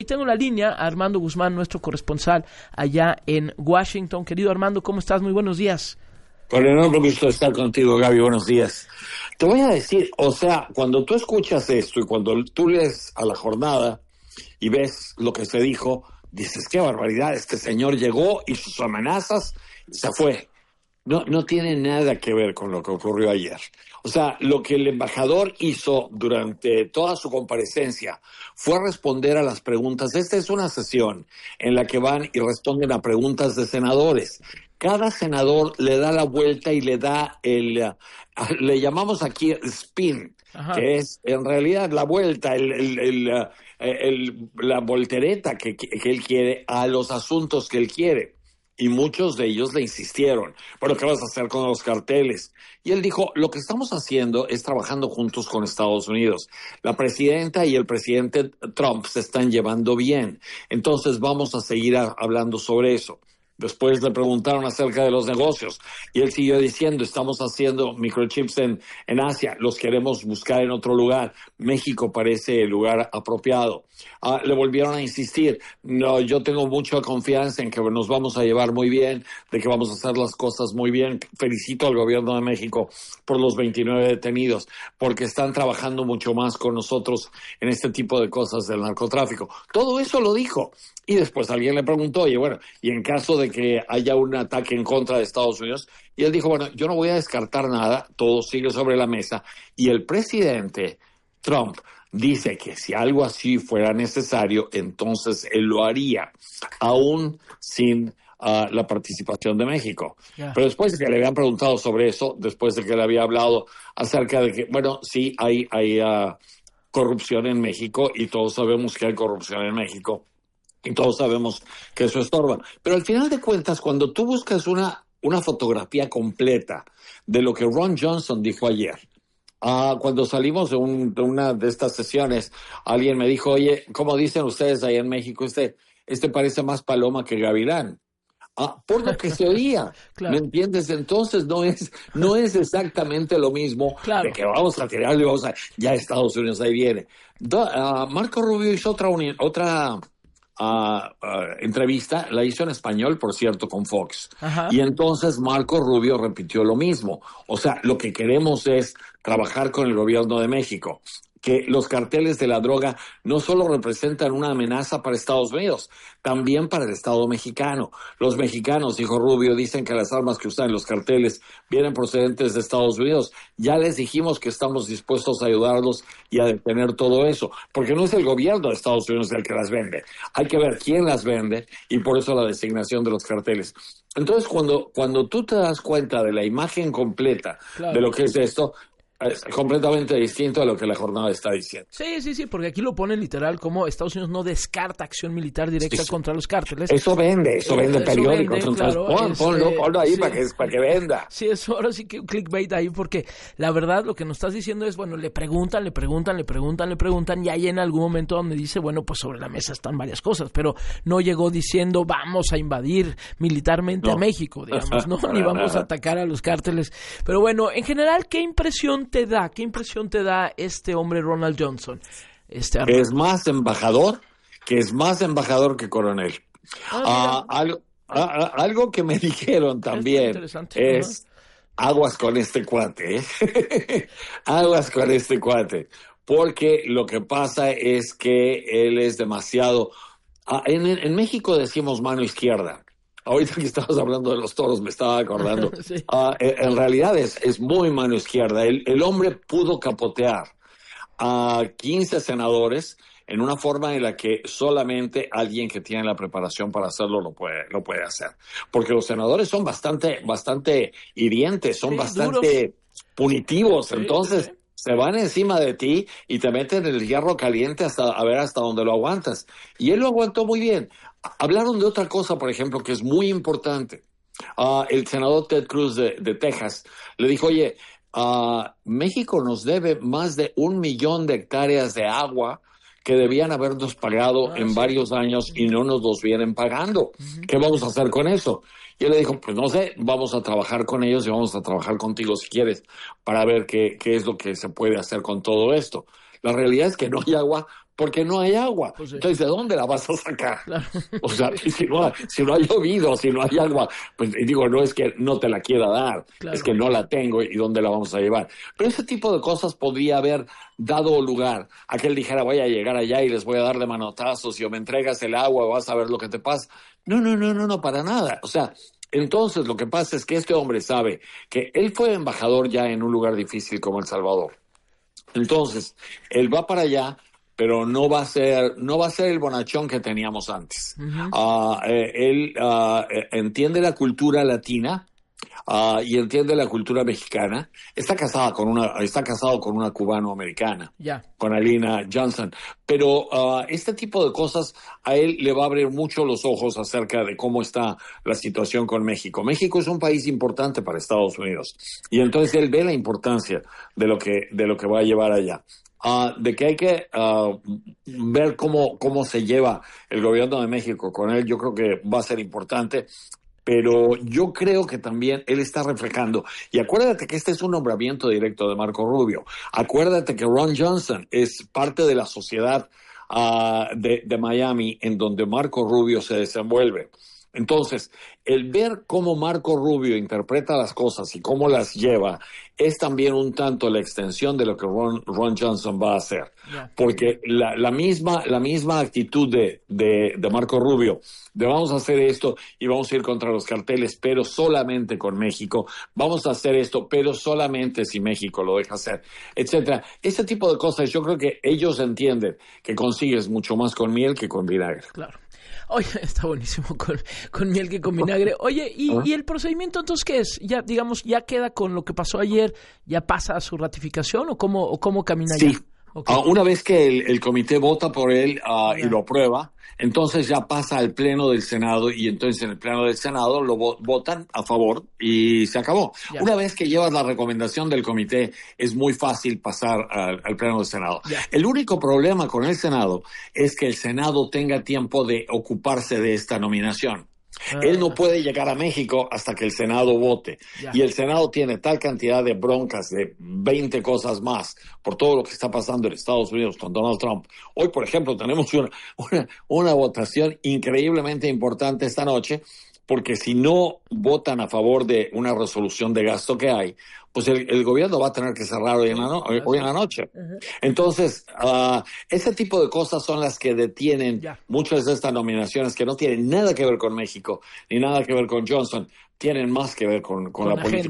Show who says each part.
Speaker 1: tengo en la línea a Armando Guzmán, nuestro corresponsal allá en Washington. Querido Armando, ¿cómo estás? Muy buenos días.
Speaker 2: Con enorme gusto estar contigo, Gaby. Buenos días. Te voy a decir, o sea, cuando tú escuchas esto y cuando tú lees a la jornada y ves lo que se dijo, dices, qué barbaridad, este señor llegó y sus amenazas se fue. No tiene nada que ver con lo que ocurrió ayer. O sea, lo que el embajador hizo durante toda su comparecencia fue responder a las preguntas. Esta es una sesión en la que van y responden a preguntas de senadores. Cada senador le da la vuelta y le da le llamamos aquí spin, Ajá. Que es en realidad la vuelta, la voltereta que él quiere a los asuntos que él quiere. Y muchos de ellos le insistieron, ¿pero qué vas a hacer con los carteles? Y él dijo, lo que estamos haciendo es trabajando juntos con Estados Unidos. La presidenta y el presidente Trump se están llevando bien. Entonces vamos a seguir hablando sobre eso. Después le preguntaron acerca de los negocios y él siguió diciendo, estamos haciendo microchips en Asia, los queremos buscar en otro lugar. México parece el lugar apropiado. Le volvieron a insistir, no, yo tengo mucha confianza en que nos vamos a llevar muy bien, de que vamos a hacer las cosas muy bien. Felicito al gobierno de México por los 29 detenidos, porque están trabajando mucho más con nosotros en este tipo de cosas del narcotráfico. Todo eso lo dijo. Y después alguien le preguntó, oye, bueno, y en caso de que haya un ataque en contra de Estados Unidos, y él dijo, bueno, yo no voy a descartar nada, todo sigue sobre la mesa. Y el presidente Trump dice que si algo así fuera necesario, entonces él lo haría, aún sin la participación de México. Yeah. Pero después de que le habían preguntado sobre eso, después de que le había hablado acerca de que, bueno, sí, hay corrupción en México, y todos sabemos que hay corrupción en México, y todos sabemos que eso estorba. Pero al final de cuentas, cuando tú buscas una fotografía completa de lo que Ron Johnson dijo ayer, cuando salimos de una de estas sesiones, alguien me dijo, oye, ¿cómo dicen ustedes ahí en México? Este parece más paloma que gavilán. Por lo que se oía, claro. ¿Me entiendes? Entonces no es exactamente lo mismo, claro, de que vamos a tirarle, ya Estados Unidos ahí viene. Marco Rubio hizo otra entrevista, la hizo en español, por cierto, con Fox. Ajá. Y entonces Marco Rubio repitió lo mismo. O sea, lo que queremos es trabajar con el gobierno de México, que los carteles de la droga no solo representan una amenaza para Estados Unidos, también para el Estado mexicano. Los mexicanos, dijo Rubio, dicen que las armas que usan los carteles vienen procedentes de Estados Unidos. Ya les dijimos que estamos dispuestos a ayudarlos y a detener todo eso, porque no es el gobierno de Estados Unidos el que las vende. Hay que ver quién las vende, y por eso la designación de los carteles. Entonces, cuando tú te das cuenta de la imagen completa, claro, de lo que es esto, es completamente distinto a lo que la jornada está diciendo.
Speaker 1: Sí, porque aquí lo ponen literal como Estados Unidos no descarta acción militar directa contra los cárteles.
Speaker 2: Eso vende periódicos. Claro, ponlo ahí, sí, para que venda.
Speaker 1: Sí, eso ahora sí que un clickbait ahí, porque la verdad lo que nos estás diciendo es, bueno, le preguntan, y ahí en algún momento donde dice, bueno, pues sobre la mesa están varias cosas, pero no llegó diciendo vamos a invadir militarmente a México, digamos, ¿no? Ni vamos a atacar a los cárteles. Pero bueno, en general, ¿qué impresión te da este hombre Ronald Johnson?
Speaker 2: Que es más embajador que coronel. Algo que me dijeron también es aguas con este cuate, aguas con este cuate, porque lo que pasa es que él es demasiado... En México decimos mano izquierda. Ahorita que estabas hablando de los toros me estaba acordando. Sí. En realidad es muy mano izquierda. El hombre pudo capotear a 15 senadores en una forma en la que solamente alguien que tiene la preparación para hacerlo lo puede hacer. Porque los senadores son bastante hirientes, son bastante punitivos. Entonces se van encima de ti y te meten el hierro caliente hasta dónde lo aguantas. Y él lo aguantó muy bien. Hablaron de otra cosa, por ejemplo, que es muy importante. El senador Ted Cruz de Texas le dijo, oye, México nos debe más de 1 millón de hectáreas de agua que debían habernos pagado en varios años y no nos los vienen pagando. ¿Qué vamos a hacer con eso? Y él le dijo, pues no sé, vamos a trabajar con ellos y vamos a trabajar contigo si quieres para ver qué es lo que se puede hacer con todo esto. La realidad es que no hay agua porque no hay agua.
Speaker 1: Pues sí.
Speaker 2: Entonces, ¿de dónde la vas a sacar?
Speaker 1: Claro.
Speaker 2: O sea, si no ha llovido, si no hay agua, pues digo, no es que no te la quiera dar,
Speaker 1: Claro.
Speaker 2: es que no la tengo y ¿dónde la vamos a llevar? Pero ese tipo de cosas podría haber dado lugar a que él dijera, voy a llegar allá y les voy a dar de manotazos y o me entregas el agua o vas a ver lo que te pasa. No, para nada. O sea, entonces lo que pasa es que este hombre sabe que él fue embajador ya en un lugar difícil como El Salvador. Entonces, él va para allá, pero no va a ser el bonachón que teníamos antes.
Speaker 1: Uh-huh.
Speaker 2: Él entiende la cultura latina y entiende la cultura mexicana. Está casado con una cubano-americana,
Speaker 1: Ya.
Speaker 2: con Alina Johnson. Pero este tipo de cosas a él le va a abrir mucho los ojos acerca de cómo está la situación con México. México es un país importante para Estados Unidos y entonces él ve la importancia de lo que va a llevar allá. De que hay que ver cómo se lleva el gobierno de México con él, yo creo que va a ser importante. Pero yo creo que también él está reflejando. Y acuérdate que este es un nombramiento directo de Marco Rubio. Acuérdate que Ron Johnson es parte de la sociedad de Miami en donde Marco Rubio se desenvuelve. Entonces, el ver cómo Marco Rubio interpreta las cosas y cómo las lleva es también un tanto la extensión de lo que Ron Johnson va a hacer.
Speaker 1: Yeah.
Speaker 2: Porque la misma actitud de Marco Rubio, de vamos a hacer esto y vamos a ir contra los carteles, pero solamente con México, vamos a hacer esto, pero solamente si México lo deja hacer, etcétera. Ese tipo de cosas yo creo que ellos entienden que consigues mucho más con miel que con vinagre.
Speaker 1: Claro. Oye, está buenísimo con miel que con vinagre. Oye, ¿y el procedimiento entonces qué es? Ya, digamos, ¿ya queda con lo que pasó ayer? ¿Ya pasa a su ratificación o cómo camina
Speaker 2: sí.
Speaker 1: ya? Okay.
Speaker 2: Una vez que el comité vota por él y lo aprueba, entonces ya pasa al pleno del Senado y entonces en el pleno del Senado lo votan a favor y se acabó.
Speaker 1: Yeah.
Speaker 2: Una vez que llevas la recomendación del comité, es muy fácil pasar al pleno del Senado.
Speaker 1: Yeah.
Speaker 2: El único problema con el Senado es que el Senado tenga tiempo de ocuparse de esta nominación. Él no puede llegar a México hasta que el Senado vote.
Speaker 1: Yeah.
Speaker 2: Y el Senado tiene tal cantidad de broncas, de 20 cosas más, por todo lo que está pasando en Estados Unidos con Donald Trump. Hoy, por ejemplo, tenemos una votación increíblemente importante esta noche, porque si no votan a favor de una resolución de gasto que hay, pues el gobierno va a tener que cerrar hoy en la noche. Uh-huh. Entonces, ese tipo de cosas son las que detienen muchas de estas nominaciones que no tienen nada que ver con México, ni nada que ver con Johnson, tienen más que ver con la política.